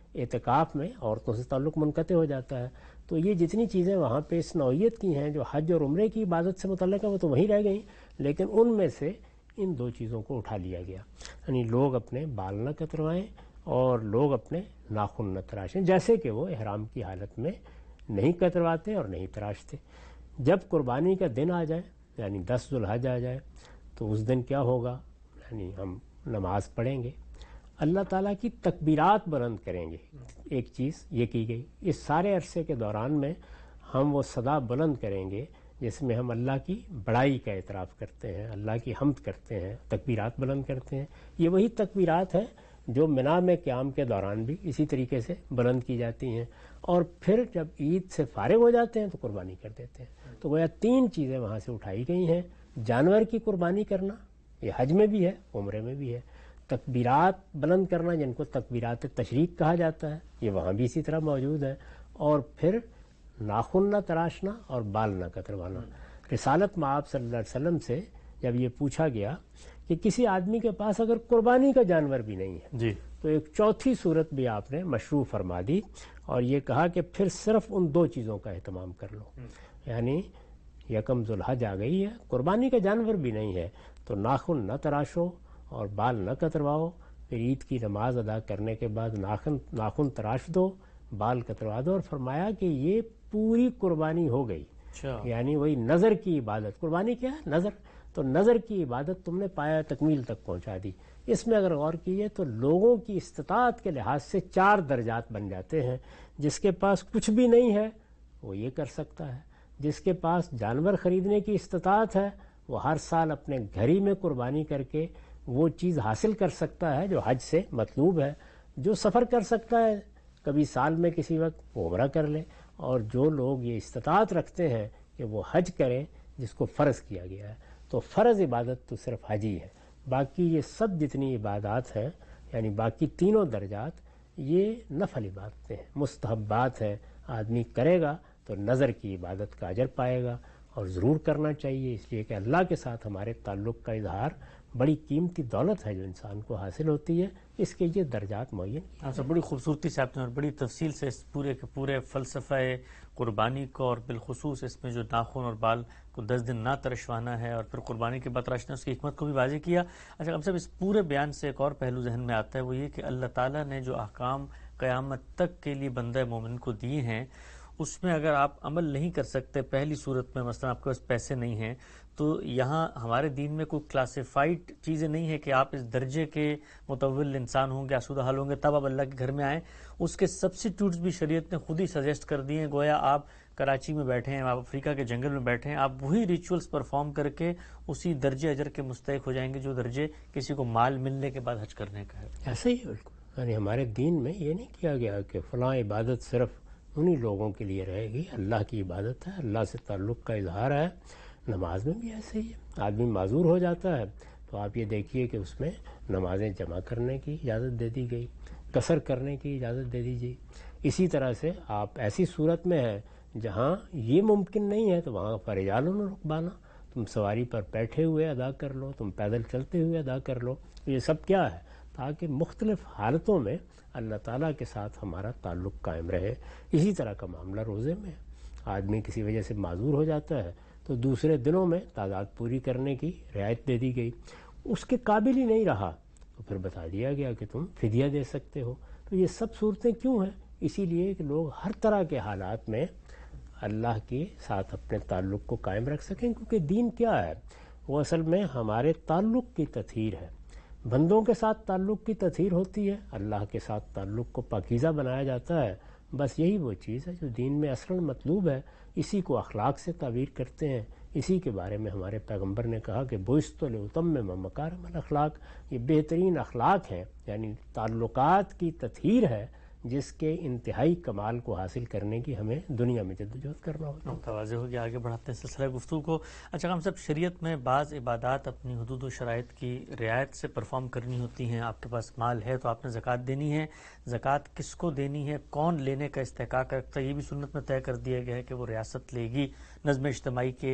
اعتکاف میں عورتوں سے تعلق منقطع ہو جاتا ہے. تو یہ جتنی چیزیں وہاں پہ اس نوعیت کی ہیں جو حج اور عمرے کی عبادت سے متعلق ہیں وہ تو وہیں رہ گئیں، لیکن ان میں سے ان 2 چیزوں کو اٹھا لیا گیا. یعنی لوگ اپنے بال نہ کتروائیں اور لوگ اپنے ناخن نہ تراشیں، جیسے کہ وہ احرام کی حالت میں نہیں کترواتے اور نہیں تراشتے. جب قربانی کا دن آ جائے یعنی 10 ذو الحج آ جائے تو اس دن کیا ہوگا، یعنی ہم نماز پڑھیں گے، اللہ تعالیٰ کی تکبیرات بلند کریں گے. ایک چیز یہ کی گئی، اس سارے عرصے کے دوران میں ہم وہ صدا بلند کریں گے جس میں ہم اللہ کی بڑائی کا اعتراف کرتے ہیں، اللہ کی حمد کرتے ہیں، تکبیرات بلند کرتے ہیں. یہ وہی تکبیرات ہیں جو منا میں قیام کے دوران بھی اسی طریقے سے بلند کی جاتی ہیں، اور پھر جب عید سے فارغ ہو جاتے ہیں تو قربانی کر دیتے ہیں. تو گویا 3 چیزیں وہاں سے اٹھائی گئی ہیں. جانور کی قربانی کرنا، یہ حج میں بھی ہے، عمرے میں بھی ہے. تکبیرات بلند کرنا جن کو تکبیرات تشریق کہا جاتا ہے، یہ وہاں بھی اسی طرح موجود ہے. اور پھر ناخن نہ تراشنا اور بال نہ کتروانا. رسالت مآب صلی اللہ علیہ وسلم سے جب یہ پوچھا گیا کہ کسی آدمی کے پاس اگر قربانی کا جانور بھی نہیں ہے جی تو ایک چوتھی صورت بھی آپ نے مشروع فرما دی اور یہ کہا کہ پھر صرف ان 2 چیزوں کا اہتمام کر لو. یعنی یکم ذو الحج آ گئی ہے، قربانی کا جانور بھی نہیں ہے تو ناخن نہ تراشو اور بال نہ کترواؤ. پھر عید کی نماز ادا کرنے کے بعد ناخن تراش دو، بال کتروا دو. اور فرمایا کہ یہ پوری قربانی ہو گئی. یعنی وہی نظر کی عبادت. قربانی کیا ہے؟ نظر. تو نظر کی عبادت تم نے پایا تکمیل تک پہنچا دی. اس میں اگر غور کیجیے تو لوگوں کی استطاعت کے لحاظ سے 4 درجات بن جاتے ہیں. جس کے پاس کچھ بھی نہیں ہے وہ یہ کر سکتا ہے. جس کے پاس جانور خریدنے کی استطاعت ہے وہ ہر سال اپنے گھر ہی میں قربانی کر کے وہ چیز حاصل کر سکتا ہے جو حج سے مطلوب ہے. جو سفر کر سکتا ہے کبھی سال میں کسی وقت وہ عمرہ کر لے. اور جو لوگ یہ استطاعت رکھتے ہیں کہ وہ حج کریں جس کو فرض کیا گیا ہے، تو فرض عبادت تو صرف حج ہی ہے. باقی یہ سب جتنی عبادات ہیں یعنی باقی 3 درجات یہ نفل عبادتیں ہیں، مستحبات ہیں. آدمی کرے گا تو نظر کی عبادت کا اجر پائے گا اور ضرور کرنا چاہیے، اس لیے کہ اللہ کے ساتھ ہمارے تعلق کا اظہار بڑی قیمتی دولت ہے جو انسان کو حاصل ہوتی ہے. اس کے یہ درجات معین ہیں. بڑی خوبصورتی سے آپ نے اور بڑی تفصیل سے اس پورے کے پورے فلسفہ قربانی کو اور بالخصوص اس میں جو ناخن اور بال کو 10 دن نہ ترشوانا ہے اور پھر قربانی کے بعد تراشنا، اس کی حکمت کو بھی واضح کیا. اچھا ہم سب اس پورے بیان سے ایک اور پہلو ذہن میں آتا ہے، وہ یہ کہ اللہ تعالیٰ نے جو احکام قیامت تک کے لیے بندہ مومن کو دیے ہیں اس میں اگر آپ عمل نہیں کر سکتے پہلی صورت میں، مثلا آپ کے پاس پیسے نہیں ہیں، تو یہاں ہمارے دین میں کوئی کلاسیفائڈ چیزیں نہیں ہے کہ آپ اس درجے کے متول انسان ہوں گے، آسودہ حال ہوں گے تب آپ اللہ کے گھر میں آئیں. اس کے سبسٹیٹیوٹس بھی شریعت نے خود ہی سجیسٹ کر دیے ہیں. گویا آپ کراچی میں بیٹھے ہیں، آپ افریقہ کے جنگل میں بیٹھے ہیں، آپ وہی ریچولز پرفارم کر کے اسی درجے اجر کے مستحق ہو جائیں گے جو درجے کسی کو مال ملنے کے بعد حج کرنے کا ہے. ایسا ہی ہے بالکل. یعنی ہمارے دین میں یہ نہیں کیا گیا کہ فلاں عبادت صرف انہی لوگوں کے لیے رہے گی. اللہ کی عبادت ہے، اللہ سے تعلق کا اظہار ہے. نماز میں بھی ایسے ہی ہے. آدمی معذور ہو جاتا ہے تو آپ یہ دیکھیے کہ اس میں نمازیں جمع کرنے کی اجازت دے دی گئی، قصر کرنے کی اجازت دے دیجیے. اسی طرح سے آپ ایسی صورت میں ہیں جہاں یہ ممکن نہیں ہے تو وہاں فرجالوں نے رکبانا، تم سواری پر بیٹھے ہوئے ادا کر لو، تم پیدل چلتے ہوئے ادا کر لو. یہ سب کیا ہے؟ تاکہ مختلف حالتوں میں اللہ تعالیٰ کے ساتھ ہمارا تعلق قائم رہے. اسی طرح کا معاملہ روزے میں. آدمی کسی وجہ سے معذور ہو جاتا ہے تو دوسرے دنوں میں تعداد پوری کرنے کی رعایت دے دی گئی. اس کے قابل ہی نہیں رہا تو پھر بتا دیا گیا کہ تم فدیہ دے سکتے ہو. تو یہ سب صورتیں کیوں ہیں؟ اسی لیے کہ لوگ ہر طرح کے حالات میں اللہ کے ساتھ اپنے تعلق کو قائم رکھ سکیں. کیونکہ دین کیا ہے؟ وہ اصل میں ہمارے تعلق کی تطہیر ہے. بندوں کے ساتھ تعلق کی تطہیر ہوتی ہے، اللہ کے ساتھ تعلق کو پاکیزہ بنایا جاتا ہے. بس یہی وہ چیز ہے جو دین میں اصلاً مطلوب ہے. اسی کو اخلاق سے تعبیر کرتے ہیں. اسی کے بارے میں ہمارے پیغمبر نے کہا کہ بعثت لأتمم مکارم الاخلاق. یہ بہترین اخلاق ہیں، یعنی تعلقات کی تطہیر ہے جس کے انتہائی کمال کو حاصل کرنے کی ہمیں دنیا میں جدوجہد کرنا ہوتا ہے. واضح ہو گیا. آگے بڑھاتے ہیں سلسلہ گفتگو کو. اچھا ہم سب شریعت میں بعض عبادات اپنی حدود و شرائط کی رعایت سے پرفارم کرنی ہوتی ہیں. آپ کے پاس مال ہے تو آپ نے زکوٰۃ دینی ہے. زکوٰۃ کس کو دینی ہے، کون لینے کا استحقاق رکھتا ہے، یہ بھی سنت میں طے کر دیا گیا ہے کہ وہ ریاست لے گی نظم اجتماعی کے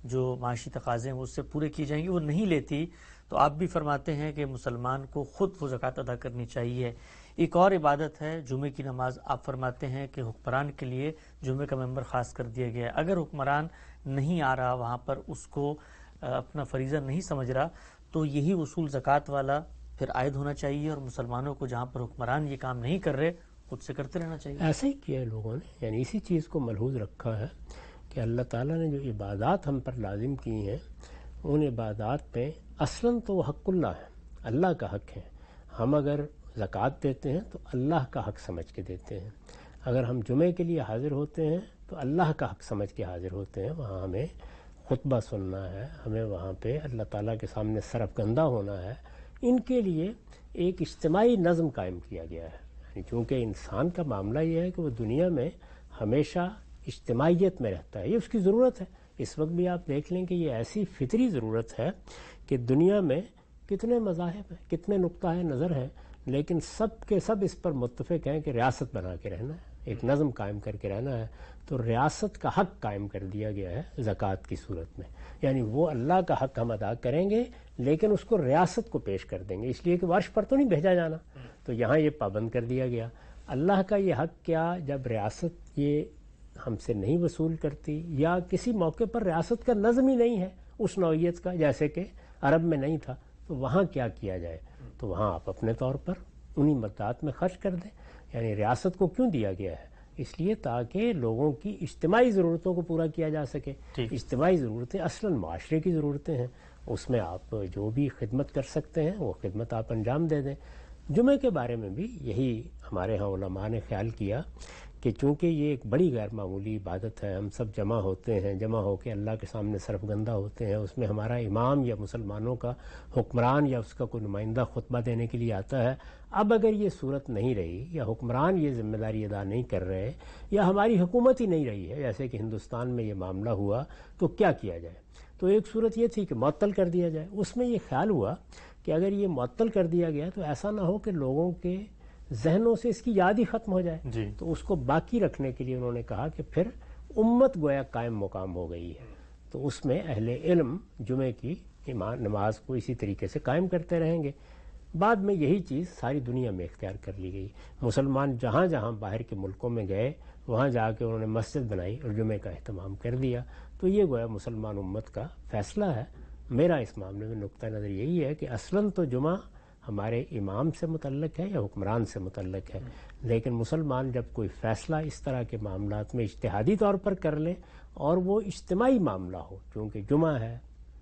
جو معاشی تقاضے ہیں وہ اس سے پورے کیے جائیں گے، وہ نہیں لیتی تو آپ بھی فرماتے ہیں کہ مسلمان کو خود وہ زکوٰۃ ادا کرنی چاہیے۔ ایک اور عبادت ہے جمعے کی نماز، آپ فرماتے ہیں کہ حکمران کے لیے جمعے کا ممبر خاص کر دیا گیا ہے، اگر حکمران نہیں آ رہا وہاں پر، اس کو اپنا فریضہ نہیں سمجھ رہا، تو یہی اصول زکوٰۃ والا پھر عائد ہونا چاہیے، اور مسلمانوں کو جہاں پر حکمران یہ کام نہیں کر رہے خود سے کرتے رہنا چاہیے۔ ایسا ہی کیا ہے لوگوں نے، یعنی اسی چیز کو ملحوظ رکھا ہے کہ اللہ تعالیٰ نے جو عبادات ہم پر لازم کی ہیں، ان عبادات پہ اصلاً تو وہ حق اللہ ہے، اللہ کا حق ہے۔ ہم اگر زکوٰۃ دیتے ہیں تو اللہ کا حق سمجھ کے دیتے ہیں، اگر ہم جمعے کے لیے حاضر ہوتے ہیں تو اللہ کا حق سمجھ کے حاضر ہوتے ہیں۔ وہاں ہمیں خطبہ سننا ہے، ہمیں وہاں پہ اللہ تعالیٰ کے سامنے سرفگندہ ہونا ہے۔ ان کے لیے ایک اجتماعی نظم قائم کیا گیا ہے، یعنی چونکہ انسان کا معاملہ یہ ہے کہ وہ دنیا میں ہمیشہ اجتماعیت میں رہتا ہے، یہ اس کی ضرورت ہے۔ اس وقت بھی آپ دیکھ لیں کہ یہ ایسی فطری ضرورت ہے کہ دنیا میں کتنے مذاہب ہیں، کتنے نقطہ نظر ہیں، لیکن سب کے سب اس پر متفق ہیں کہ ریاست بنا کے رہنا ہے، ایک نظم قائم کر کے رہنا ہے۔ تو ریاست کا حق قائم کر دیا گیا ہے زکوٰۃ کی صورت میں، یعنی وہ اللہ کا حق ہم ادا کریں گے لیکن اس کو ریاست کو پیش کر دیں گے، اس لیے کہ عرش پر تو نہیں بھیجا جانا، تو یہاں یہ پابند کر دیا گیا۔ اللہ کا یہ حق کیا جب ریاست یہ ہم سے نہیں وصول کرتی، یا کسی موقع پر ریاست کا نظم ہی نہیں ہے اس نوعیت کا، جیسے کہ عرب میں نہیں تھا، تو وہاں کیا کیا جائے؟ تو وہاں آپ اپنے طور پر انہی مدات میں خرچ کر دیں۔ یعنی ریاست کو کیوں دیا گیا ہے؟ اس لیے تاکہ لوگوں کی اجتماعی ضرورتوں کو پورا کیا جا سکے۔ اجتماعی ضرورتیں اصلاً معاشرے کی ضرورتیں ہیں، اس میں آپ جو بھی خدمت کر سکتے ہیں وہ خدمت آپ انجام دے دیں۔ جمعے کے بارے میں بھی یہی ہمارے ہاں علماء نے خیال کیا کہ چونکہ یہ ایک بڑی غیر معمولی عبادت ہے، ہم سب جمع ہوتے ہیں، جمع ہو کے اللہ کے سامنے سرفگندہ ہوتے ہیں، اس میں ہمارا امام یا مسلمانوں کا حکمران یا اس کا کوئی نمائندہ خطبہ دینے کے لیے آتا ہے۔ اب اگر یہ صورت نہیں رہی، یا حکمران یہ ذمہ داری ادا نہیں کر رہے، یا ہماری حکومت ہی نہیں رہی ہے، جیسے کہ ہندوستان میں یہ معاملہ ہوا، تو کیا کیا جائے؟ تو ایک صورت یہ تھی کہ معطل کر دیا جائے۔ اس میں یہ خیال ہوا کہ اگر یہ معطل کر دیا گیا تو ایسا نہ ہو کہ لوگوں کے ذہنوں سے اس کی یاد ہی ختم ہو جائے، تو اس کو باقی رکھنے کے لیے انہوں نے کہا کہ پھر امت گویا قائم مقام ہو گئی ہے، تو اس میں اہل علم جمعے کی نماز کو اسی طریقے سے قائم کرتے رہیں گے۔ بعد میں یہی چیز ساری دنیا میں اختیار کر لی گئی، مسلمان جہاں جہاں باہر کے ملکوں میں گئے وہاں جا کے انہوں نے مسجد بنائی اور جمعے کا اہتمام کر دیا۔ تو یہ گویا مسلمان امت کا فیصلہ ہے۔ میرا اس معاملے میں نقطہ نظر یہی ہے کہ اصلاً تو جمعہ ہمارے امام سے متعلق ہے یا حکمران سے متعلق ہے، لیکن مسلمان جب کوئی فیصلہ اس طرح کے معاملات میں اجتہادی طور پر کر لیں اور وہ اجتماعی معاملہ ہو، چونکہ جمعہ ہے،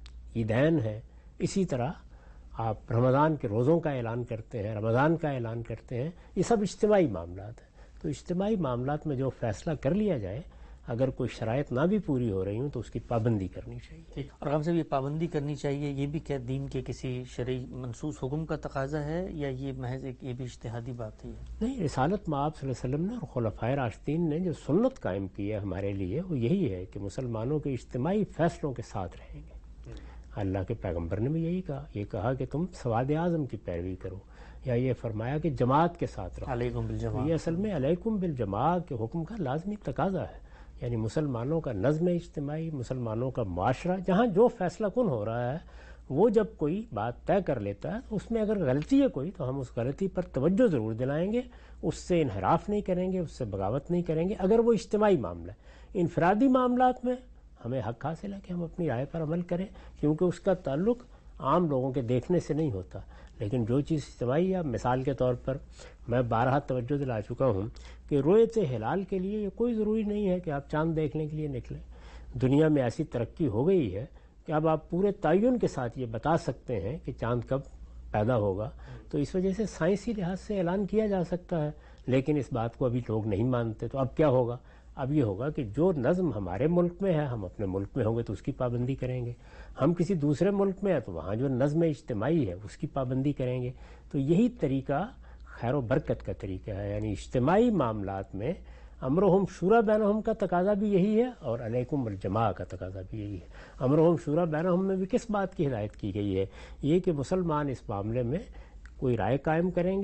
عیدین ہے، اسی طرح آپ رمضان کے روزوں کا اعلان کرتے ہیں، رمضان کا اعلان کرتے ہیں، یہ سب اجتماعی معاملات ہیں۔ تو اجتماعی معاملات میں جو فیصلہ کر لیا جائے، اگر کوئی شرائط نہ بھی پوری ہو رہی ہوں تو اس کی پابندی کرنی چاہیے۔ اور ہم سے یہ پابندی کرنی چاہیے، یہ بھی کیا دین کے کسی شرعی منصوص حکم کا تقاضا ہے، یا یہ محض ایک یہ بھی اجتہادی بات ہے؟ نہیں، رسالت مآب صلی اللہ علیہ وسلم نے اور خلفائے راشدین نے جو سنت قائم کی ہے ہمارے لیے، وہ یہی ہے کہ مسلمانوں کے اجتماعی فیصلوں کے ساتھ رہیں گے۔ اللہ کے پیغمبر نے بھی یہی کہا، یہ کہا کہ تم سواد اعظم کی پیروی کرو، یا یہ فرمایا کہ جماعت کے ساتھ رہو۔ علیکم بالجماعت، یہ اصل میں علیکم بالجماعت کے حکم کا لازمی تقاضا ہے، یعنی مسلمانوں کا نظم اجتماعی، مسلمانوں کا معاشرہ جہاں جو فیصلہ کن ہو رہا ہے، وہ جب کوئی بات طے کر لیتا ہے تو اس میں اگر غلطی ہے کوئی تو ہم اس غلطی پر توجہ ضرور دلائیں گے، اس سے انحراف نہیں کریں گے، اس سے بغاوت نہیں کریں گے، اگر وہ اجتماعی معاملہ ہے۔ انفرادی معاملات میں ہمیں حق حاصل ہے کہ ہم اپنی رائے پر عمل کریں، کیونکہ اس کا تعلق عام لوگوں کے دیکھنے سے نہیں ہوتا، لیکن جو چیز اجتماعی ہے، مثال کے طور پر میں بارہا توجہ دلا چکا ہوں کہ رویت ہلال کے لیے یہ کوئی ضروری نہیں ہے کہ آپ چاند دیکھنے کے لیے نکلیں۔ دنیا میں ایسی ترقی ہو گئی ہے کہ اب آپ پورے تعین کے ساتھ یہ بتا سکتے ہیں کہ چاند کب پیدا ہوگا، تو اس وجہ سے سائنسی لحاظ سے اعلان کیا جا سکتا ہے، لیکن اس بات کو ابھی لوگ نہیں مانتے۔ تو اب کیا ہوگا؟ اب یہ ہوگا کہ جو نظم ہمارے ملک میں ہے، ہم اپنے ملک میں ہوں گے تو اس کی پابندی کریں گے، ہم کسی دوسرے ملک میں ہیں تو وہاں جو نظم اجتماعی ہے اس کی پابندی کریں گے۔ تو یہی طریقہ خیر و برکت کا طریقہ ہے، یعنی اجتماعی معاملات میں امرہم شورا بینہم کا تقاضا بھی یہی ہے اور علیکم الجماع کا تقاضا بھی یہی ہے۔ امرہم شورا بینہم میں بھی کس بات کی ہدایت کی گئی ہے؟ یہ کہ مسلمان اس معاملے میں کوئی رائے قائم کریں گے،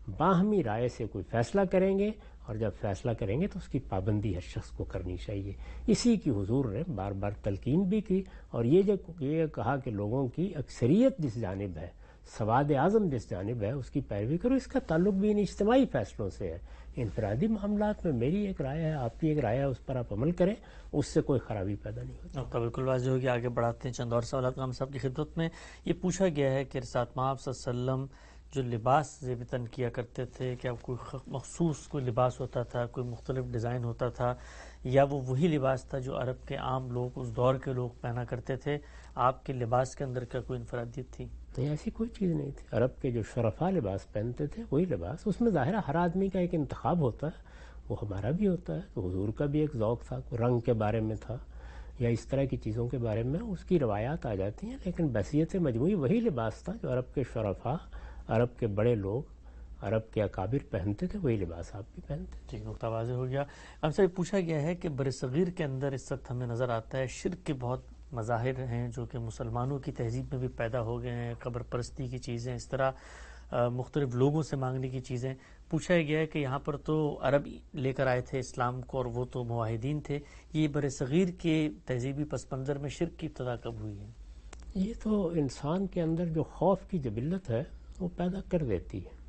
باہمی رائے سے کوئی فیصلہ کریں گے، اور جب فیصلہ کریں گے تو اس کی پابندی ہر شخص کو کرنی چاہیے. اسی کی حضور نے بار بار تلقین بھی کی، اور یہ کہا کہ لوگوں کی اکثریت جس جانب ہے، سواد اعظم جس جانب ہے، اس کی پیروی کرو. اس کا تعلق بھی ان اجتماعی فیصلوں سے ہے. انفرادی معاملات میں میری ایک رائے ہے، آپ کی ایک رائے ہے، اس پر آپ عمل کریں، اس سے کوئی خرابی پیدا نہیں ہوتی. تو بالکل واضح ہوگی. آگے بڑھاتے ہیں چند اور سوالات. ہم صاحب کی خدمت میں یہ پوچھا گیا ہے کہ رسالت مآب صلی اللہ علیہ وسلم جو لباس زیب تن کیا کرتے تھے، کیا کوئی مخصوص کوئی لباس ہوتا تھا، کوئی مختلف ڈیزائن ہوتا تھا، یا وہ وہی لباس تھا جو عرب کے عام لوگ، اس دور کے لوگ پہنا کرتے تھے؟ آپ کے لباس کے اندر کیا کوئی انفرادیت تھی؟ نہیں، ایسی کوئی چیز نہیں تھی. عرب کے جو شرفا لباس پہنتے تھے وہی لباس. اس میں ظاہر ہر آدمی کا ایک انتخاب ہوتا ہے، وہ ہمارا بھی ہوتا ہے. تو حضور کا بھی ایک ذوق تھا، رنگ کے بارے میں تھا یا اس طرح کی چیزوں کے بارے میں اس کی روایات آ جاتی ہیں، لیکن بحیثیت مجموعی وہی لباس تھا جو عرب کے شرفا، عرب کے بڑے لوگ، عرب کے اکابر پہنتے تھے، وہی لباس آپ بھی پہنتے تھے. ٹھیک، نقطہ واضح ہو گیا. ہم سے پوچھا گیا ہے کہ برصغیر کے اندر اس وقت ہمیں نظر آتا ہے شرک کے بہت مظاہر ہیں جو کہ مسلمانوں کی تہذیب میں بھی پیدا ہو گئے ہیں، قبر پرستی کی چیزیں، اس طرح مختلف لوگوں سے مانگنے کی چیزیں. پوچھا گیا ہے کہ یہاں پر تو عرب لے کر آئے تھے اسلام کو، اور وہ تو موحدین تھے، یہ برصغیر کے تہذیبی پس منظر میں شرک کی ابتدا کب ہوئی ہے؟ یہ تو انسان کے اندر جو خوف کی جبلت ہے وہ پیدا کر دیتی ہے.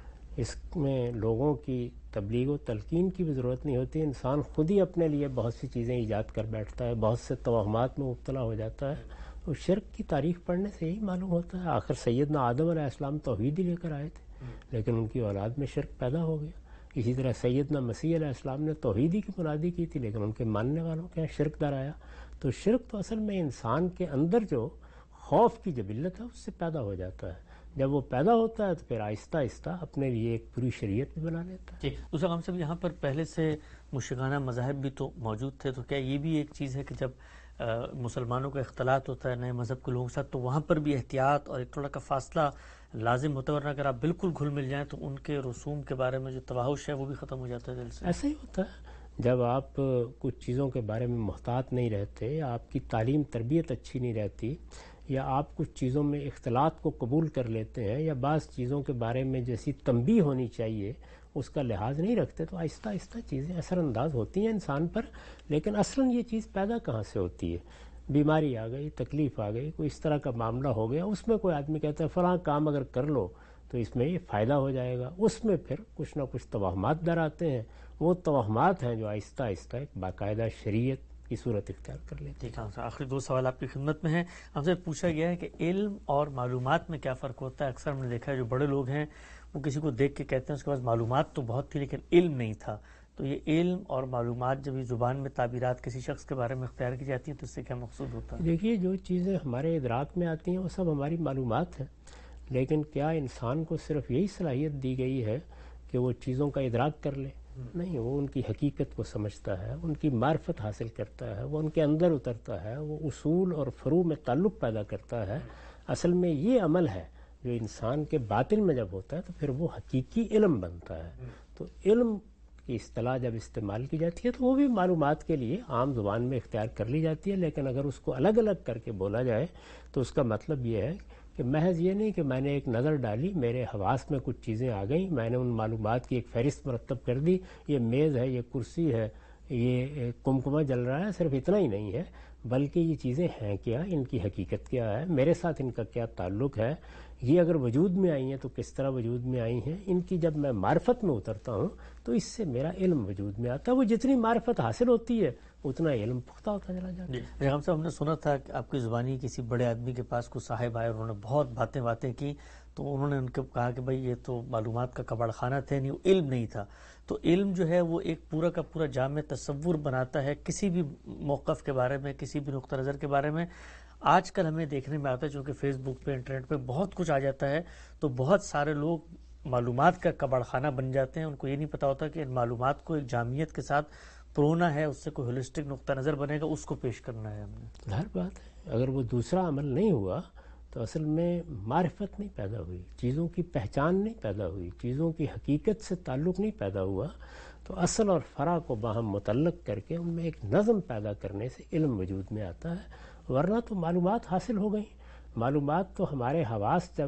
اس میں لوگوں کی تبلیغ و تلقین کی بھی ضرورت نہیں ہوتی. انسان خود ہی اپنے لیے بہت سی چیزیں ایجاد کر بیٹھتا ہے، بہت سے توہمات میں مبتلا ہو جاتا ہے. اور شرک کی تاریخ پڑھنے سے یہی معلوم ہوتا ہے. آخر سیدنا آدم علیہ السلام توحید ہی لے کر آئے تھے، لیکن ان کی اولاد میں شرک پیدا ہو گیا. اسی طرح سیدنا مسیح علیہ السلام نے توحید ہی کی منادی کی تھی، لیکن ان کے ماننے والوں کے یہاں شرک در آیا. تو شرک تو اصل میں انسان کے اندر جو خوف کی جبلت ہے اس سے پیدا ہو جاتا ہے. جب وہ پیدا ہوتا ہے تو پھر آہستہ آہستہ اپنے لیے ایک پوری شریعت بھی بنا لیتا ہے. دوسرا ہم سب یہاں پر پہلے سے مشرکانہ مذاہب بھی تو موجود تھے، تو کیا یہ بھی ایک چیز ہے کہ جب مسلمانوں کا اختلاط ہوتا ہے نئے مذہب کے لوگوں کے ساتھ، تو وہاں پر بھی احتیاط اور ایک تھوڑا کا فاصلہ لازم ہوتا ہے، ورنہ اگر آپ بالکل گھل مل جائیں تو ان کے رسوم کے بارے میں جو توحش ہے وہ بھی ختم ہو جاتا ہے دل سے؟ ایسا ہی ہوتا ہے. جب آپ کچھ چیزوں کے بارے میں محتاط نہیں رہتے، آپ کی تعلیم تربیت اچھی نہیں رہتی، یا آپ کچھ چیزوں میں اختلاط کو قبول کر لیتے ہیں، یا بعض چیزوں کے بارے میں جیسی تنبیہ ہونی چاہیے اس کا لحاظ نہیں رکھتے، تو آہستہ آہستہ چیزیں اثر انداز ہوتی ہیں انسان پر. لیکن اصلاً یہ چیز پیدا کہاں سے ہوتی ہے؟ بیماری آ گئی، تکلیف آ گئی، کوئی اس طرح کا معاملہ ہو گیا، اس میں کوئی آدمی کہتا ہے فلاں کام اگر کر لو تو اس میں یہ فائدہ ہو جائے گا. اس میں پھر کچھ نہ کچھ توہمات در آتے ہیں. وہ توہمات ہیں جو آہستہ آہستہ ایک باقاعدہ شریعت کی صورت اختیار کر لیتے ہیں. ٹھیک ہے. آخری دو سوال آپ کی خدمت میں ہیں. ہم سے پوچھا گیا ہے کہ علم اور معلومات میں کیا فرق ہوتا ہے؟ اکثر ہم نے دیکھا ہے جو بڑے لوگ ہیں وہ کسی کو دیکھ کے کہتے ہیں اس کے پاس معلومات تو بہت تھی لیکن علم نہیں تھا. تو یہ علم اور معلومات جب یہ زبان میں تعبیرات کسی شخص کے بارے میں اختیار کی جاتی ہیں تو اس سے کیا مقصود ہوتا ہے؟ دیکھیے، جو چیزیں ہمارے ادراک میں آتی ہیں وہ سب ہماری معلومات ہیں، لیکن کیا انسان کو صرف یہی صلاحیت دی گئی ہے کہ وہ چیزوں کا ادراک کر لے؟ نہیں، وہ ان کی حقیقت کو سمجھتا ہے، ان کی معرفت حاصل کرتا ہے، وہ ان کے اندر اترتا ہے، وہ اصول اور فروع میں تعلق پیدا کرتا ہے. اصل میں یہ عمل ہے جو انسان کے باطن میں جب ہوتا ہے تو پھر وہ حقیقی علم بنتا ہے. تو علم کی اصطلاح جب استعمال کی جاتی ہے تو وہ بھی معلومات کے لیے عام زبان میں اختیار کر لی جاتی ہے، لیکن اگر اس کو الگ الگ کر کے بولا جائے تو اس کا مطلب یہ ہے کہ محض یہ نہیں کہ میں نے ایک نظر ڈالی، میرے حواس میں کچھ چیزیں آ گئیں، میں نے ان معلومات کی ایک فہرست مرتب کر دی، یہ میز ہے، یہ کرسی ہے، یہ کمکمہ جل رہا ہے. صرف اتنا ہی نہیں ہے، بلکہ یہ چیزیں ہیں کیا، ان کی حقیقت کیا ہے، میرے ساتھ ان کا کیا تعلق ہے، یہ اگر وجود میں آئی ہیں تو کس طرح وجود میں آئی ہیں. ان کی جب میں معرفت میں اترتا ہوں تو اس سے میرا علم وجود میں آتا ہے. وہ جتنی معرفت حاصل ہوتی ہے اتنا علم پختہ ہوتا چلا جاتا ہے. جی ہم نے سنا تھا کہ آپ کی زبانی کسی بڑے آدمی کے پاس کوئی صاحب آئے اور انہوں نے بہت باتیں کی، تو انہوں نے ان کو کہا کہ بھائی یہ تو معلومات کا کباڑ خانہ تھے، نہیں، وہ علم نہیں تھا. تو علم جو ہے وہ ایک پورا کا پورا جامع تصور بناتا ہے کسی بھی موقف کے بارے میں، کسی بھی نقطہ نظر کے بارے میں. آج کل ہمیں دیکھنے میں آتا ہے چونکہ فیس بک پہ، انٹرنیٹ پہ بہت کچھ آ جاتا ہے، تو بہت سارے لوگ معلومات کا کباڑ خانہ بن جاتے ہیں. ان کو یہ نہیں پتا ہوتا کہ ان معلومات کو ایک جامعیت کے ساتھ پرونا ہے، اس سے کوئی ہولسٹک نقطہ نظر بنے گا، اس کو پیش کرنا ہے ہم نے. ظاہر بات ہے، اگر وہ دوسرا عمل نہیں ہوا تو اصل میں معرفت نہیں پیدا ہوئی، چیزوں کی پہچان نہیں پیدا ہوئی، چیزوں کی حقیقت سے تعلق نہیں پیدا ہوا. تو اصل اور فرع کو باہم متعلق کر کے ان میں ایک نظم پیدا کرنے سے علم وجود میں آتا ہے. ورنہ تو معلومات حاصل ہو گئیں. معلومات تو ہمارے حواس جب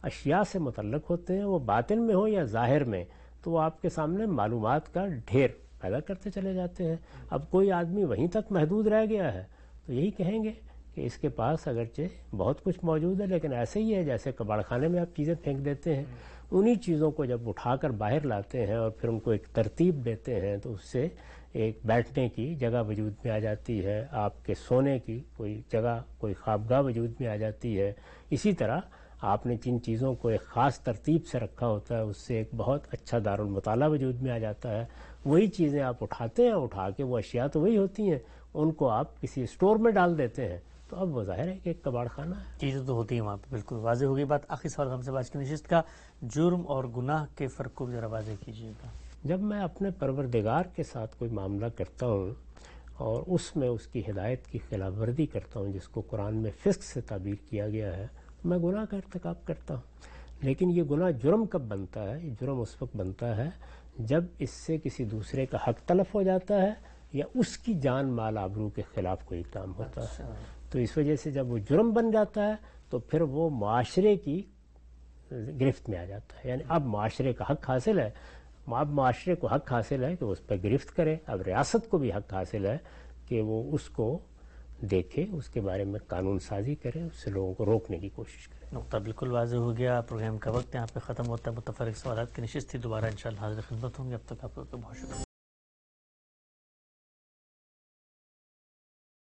اشیاء سے متعلق ہوتے ہیں، وہ باطن میں ہو یا ظاہر میں، تو وہ آپ کے سامنے معلومات کا ڈھیر پیدا کرتے چلے جاتے ہیں۔ اب کوئی آدمی وہیں تک محدود رہ گیا ہے تو یہی کہیں گے کہ اس کے پاس اگرچہ بہت کچھ موجود ہے لیکن ایسے ہی ہے جیسے کباڑ خانے میں آپ چیزیں پھینک دیتے ہیں۔ انہی چیزوں کو جب اٹھا کر باہر لاتے ہیں اور پھر ان کو ایک ترتیب دیتے ہیں تو اس سے ایک بیٹھنے کی جگہ وجود میں آ جاتی ہے، آپ کے سونے کی کوئی جگہ، کوئی خوابگاہ وجود میں آ جاتی ہے۔ اسی طرح آپ نے جن چیزوں کو ایک خاص ترتیب سے رکھا ہوتا ہے اس سے ایک بہت اچھا دارالمطالعہ وجود میں آ جاتا ہے۔ وہی چیزیں آپ اٹھاتے ہیں، اٹھا کے وہ اشیاء تو وہی ہوتی ہیں، ان کو آپ کسی اسٹور میں ڈال دیتے ہیں تو اب وہ ظاہر ہے کہ ایک کباڑ خانہ ہے۔ چیزیں تو ہوتی ہیں وہاں پہ، بالکل واضح ہوگی بات۔ آخری سوال ہم سے آج کی نشست کا، جرم اور گناہ کے فرق کو بھی ذرا واضح کیجیے گا۔ جب میں اپنے پروردگار کے ساتھ کوئی معاملہ کرتا ہوں اور اس میں اس کی ہدایت کی خلاف ورزی کرتا ہوں جس کو قرآن میں فسق سے تعبیر کیا گیا ہے، تو میں گناہ کا ارتکاب کرتا ہوں۔ لیکن یہ گناہ جرم کب بنتا ہے؟ یہ جرم اس وقت بنتا ہے جب اس سے کسی دوسرے کا حق تلف ہو جاتا ہے یا اس کی جان مال آبرو کے خلاف کوئی کام ہوتا ہے۔ تو اس وجہ سے جب وہ جرم بن جاتا ہے تو پھر وہ معاشرے کی گرفت میں آ جاتا ہے، یعنی اب معاشرے کا حق حاصل ہے، اب معاشرے کو حق حاصل ہے کہ اس پہ گرفت کرے، اب ریاست کو بھی حق حاصل ہے کہ وہ اس کو دیکھے، اس کے بارے میں قانون سازی کرے، اس سے لوگوں کو روکنے کی کوشش کرے۔ نقطہ بالکل واضح ہو گیا۔ پروگرام کا وقت یہاں پہ ختم ہوتا ہے۔ متفرق سوالات کی نشست تھی، دوبارہ انشاءاللہ حاضر خدمت ہوں گے۔ اب تک آپ لوگوں کا بہت شکریہ۔